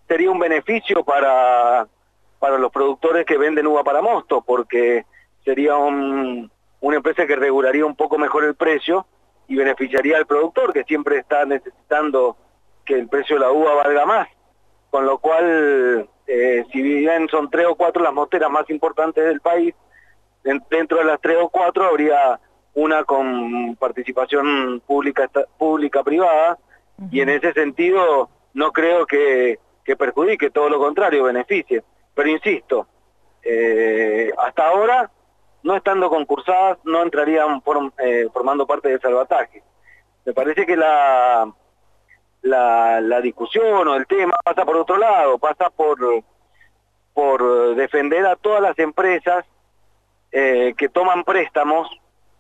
sería un beneficio para los productores que venden uva para mosto, porque sería una empresa que regularía un poco mejor el precio y beneficiaría al productor, que siempre está necesitando que el precio de la uva valga más. Con lo cual, si bien son 3 o 4 las mosteras más importantes del país, dentro de las 3 o 4 habría una con participación pública-privada, y en ese sentido no creo que perjudique, todo lo contrario, beneficie. Pero insisto, hasta ahora, no estando concursadas, no entrarían formando parte del salvataje. Me parece que la discusión o el tema pasa por otro lado, pasa por defender a todas las empresas que toman préstamos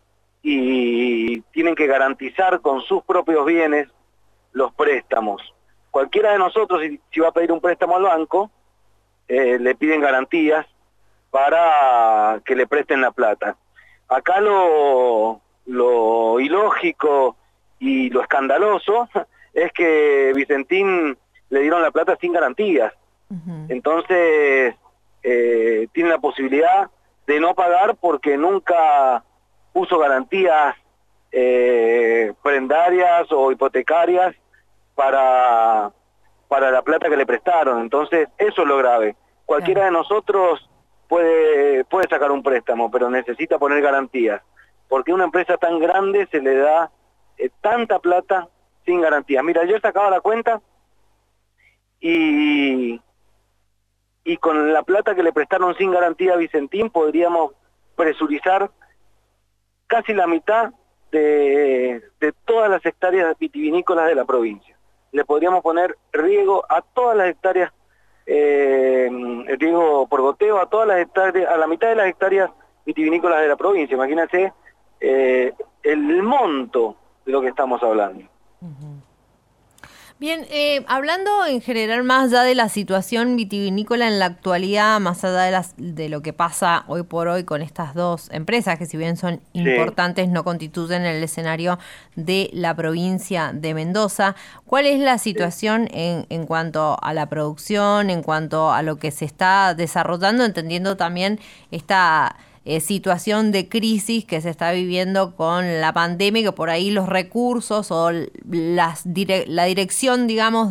y tienen que garantizar con sus propios bienes los préstamos. Cualquiera de nosotros, si va a pedir un préstamo al banco, le piden garantías para que le presten la plata. Acá lo ilógico y lo escandaloso es que Vicentín le dieron la plata sin garantías. Entonces, tiene la posibilidad de no pagar porque nunca puso garantías prendarias o hipotecarias para la plata que le prestaron. Entonces, eso es lo grave. Cualquiera de nosotros puede sacar un préstamo, pero necesita poner garantías, porque a una empresa tan grande se le da tanta plata sin garantías. Mira, yo sacaba la cuenta y con la plata que le prestaron sin garantía a Vicentín podríamos presurizar casi la mitad de todas las hectáreas vitivinícolas de la provincia. Le podríamos poner riego a todas las hectáreas, riego por goteo a todas las hectáreas, a la mitad de las hectáreas vitivinícolas de la provincia. Imagínense el monto de lo que estamos hablando. Bien, hablando en general más allá de la situación vitivinícola en la actualidad, más allá de lo que pasa hoy por hoy con estas dos empresas, que si bien son importantes, no constituyen el escenario de la provincia de Mendoza, ¿cuál es la situación en cuanto a la producción, en cuanto a lo que se está desarrollando, entendiendo también esta situación de crisis que se está viviendo con la pandemia, que por ahí los recursos o la dirección, digamos,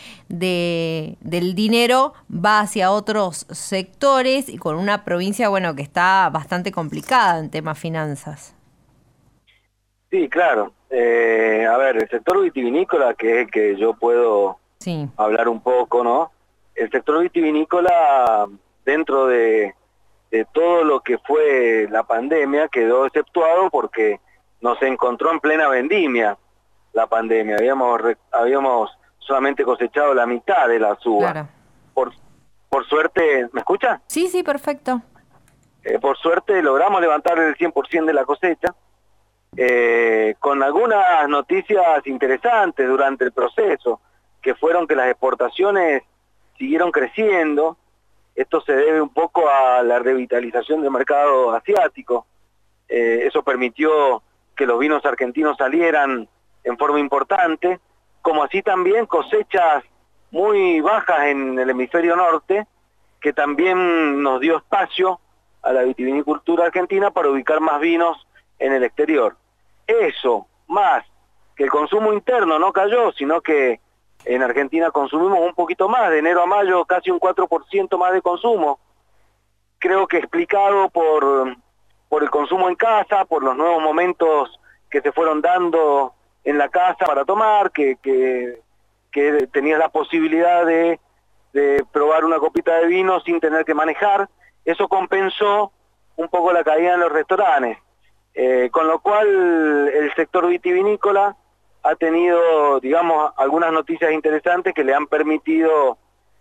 del dinero va hacia otros sectores, y con una provincia, bueno, que está bastante complicada en temas finanzas? Sí, claro. A ver, el sector vitivinícola, que es el que yo puedo hablar un poco, ¿no? El sector vitivinícola, dentro de todo lo que fue la pandemia, quedó exceptuado porque nos encontró en plena vendimia la pandemia. Habíamos solamente cosechado la mitad de las uvas. Claro. Por suerte, ¿me escucha? Sí, sí, perfecto. Por suerte logramos levantar el 100% de la cosecha, con algunas noticias interesantes durante el proceso, que fueron que las exportaciones siguieron creciendo. Esto se debe un poco a la revitalización del mercado asiático. Eso permitió que los vinos argentinos salieran en forma importante, como así también cosechas muy bajas en el hemisferio norte, que también nos dio espacio a la vitivinicultura argentina para ubicar más vinos en el exterior. Eso, más que el consumo interno no cayó, sino que en Argentina consumimos un poquito más, de enero a mayo casi un 4% más de consumo. Creo que explicado por el consumo en casa, por los nuevos momentos que se fueron dando en la casa para tomar, que tenías la posibilidad de probar una copita de vino sin tener que manejar. Eso compensó un poco la caída en los restaurantes. Con lo cual el sector vitivinícola ha tenido, digamos, algunas noticias interesantes que le han permitido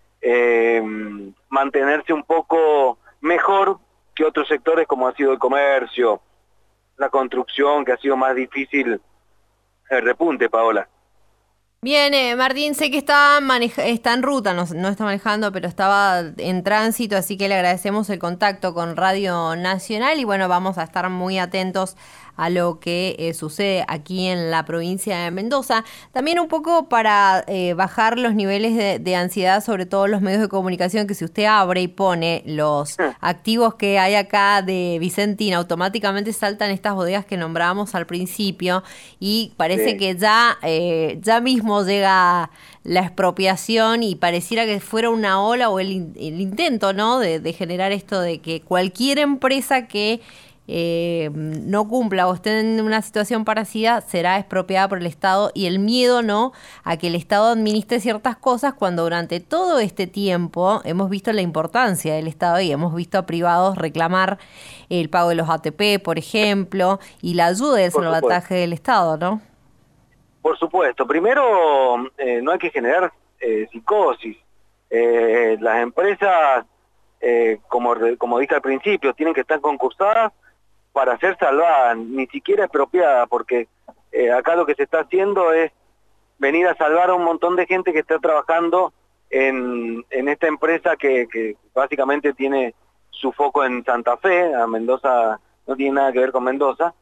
mantenerse un poco mejor que otros sectores, como ha sido el comercio, la construcción, que ha sido más difícil el repunte, Paola. Bien, Martín, sé que está en ruta, no está manejando, pero estaba en tránsito, así que le agradecemos el contacto con Radio Nacional y bueno, vamos a estar muy atentos a lo que sucede aquí en la provincia de Mendoza. También un poco para bajar los niveles de ansiedad, sobre todo los medios de comunicación, que si usted abre y pone los activos que hay acá de Vicentín, automáticamente saltan estas bodegas que nombrábamos al principio y parece que ya mismo llega la expropiación y pareciera que fuera una ola o el intento, ¿no?, de generar esto de que cualquier empresa que no cumpla o esté en una situación parecida será expropiada por el Estado, y el miedo, ¿no?, a que el Estado administre ciertas cosas, cuando durante todo este tiempo hemos visto la importancia del Estado y hemos visto a privados reclamar el pago de los ATP, por ejemplo, y la ayuda del salvataje del Estado, ¿no? Por supuesto. Primero, no hay que generar psicosis. Las empresas, como dije al principio, tienen que estar concursadas para ser salvadas, ni siquiera expropiadas, porque acá lo que se está haciendo es venir a salvar a un montón de gente que está trabajando en esta empresa que básicamente tiene su foco en Santa Fe. A Mendoza no tiene nada que ver con Mendoza,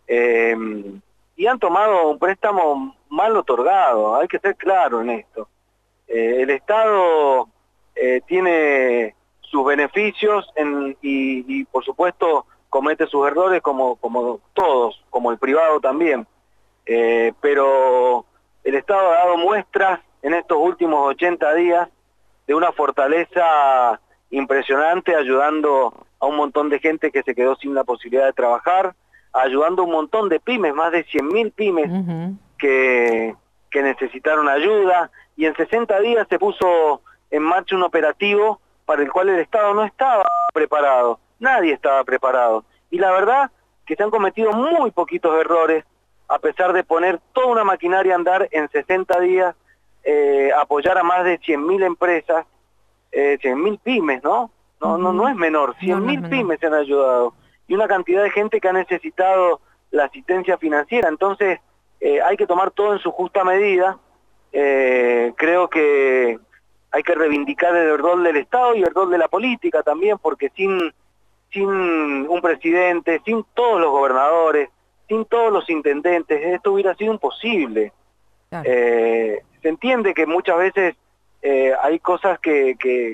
y han tomado un préstamo mal otorgado. Hay que ser claro en esto. El Estado tiene sus beneficios y por supuesto comete sus errores como todos, como el privado también, pero el Estado ha dado muestras en estos últimos 80 días de una fortaleza impresionante, ayudando a un montón de gente que se quedó sin la posibilidad de trabajar, ayudando a un montón de pymes, más de 100.000 pymes que necesitaron ayuda, y en 60 días se puso en marcha un operativo para el cual el Estado no estaba preparado. Nadie estaba preparado. Y la verdad que se han cometido muy poquitos errores, a pesar de poner toda una maquinaria a andar en 60 días, apoyar a más de 100.000 empresas, 100.000 pymes, ¿no? No es menor, 100.000 pymes se han ayudado. Y una cantidad de gente que ha necesitado la asistencia financiera. Entonces, hay que tomar todo en su justa medida. Creo que hay que reivindicar el rol del Estado y el rol de la política también, porque sin un presidente, sin todos los gobernadores, sin todos los intendentes, esto hubiera sido imposible. Claro. Se entiende que muchas veces hay cosas que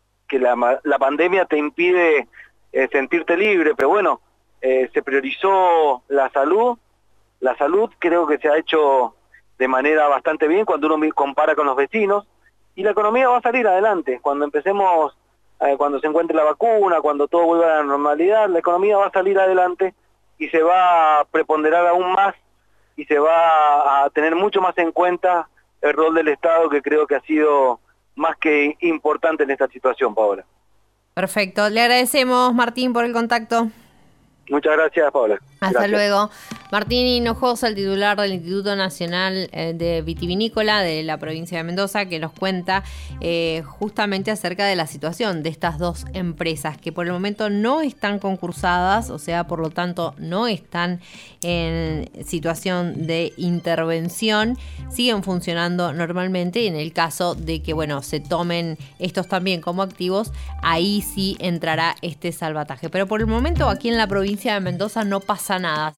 la pandemia te impide sentirte libre, pero bueno, se priorizó la salud. La salud creo que se ha hecho de manera bastante bien cuando uno compara con los vecinos, y la economía va a salir adelante. Cuando empecemos, cuando se encuentre la vacuna, cuando todo vuelva a la normalidad, la economía va a salir adelante y se va a preponderar aún más y se va a tener mucho más en cuenta el rol del Estado, que creo que ha sido más que importante en esta situación, Paola. Perfecto. Le agradecemos, Martín, por el contacto. Muchas gracias, Paola. Hasta luego. Martín Hinojosa, el titular del Instituto Nacional de Vitivinícola de la provincia de Mendoza, que nos cuenta justamente acerca de la situación de estas dos empresas, que por el momento no están concursadas, o sea, por lo tanto no están en situación de intervención, siguen funcionando normalmente, y en el caso de que, bueno, se tomen estos también como activos, ahí sí entrará este salvataje. Pero por el momento aquí en la provincia de Mendoza no pasa nada.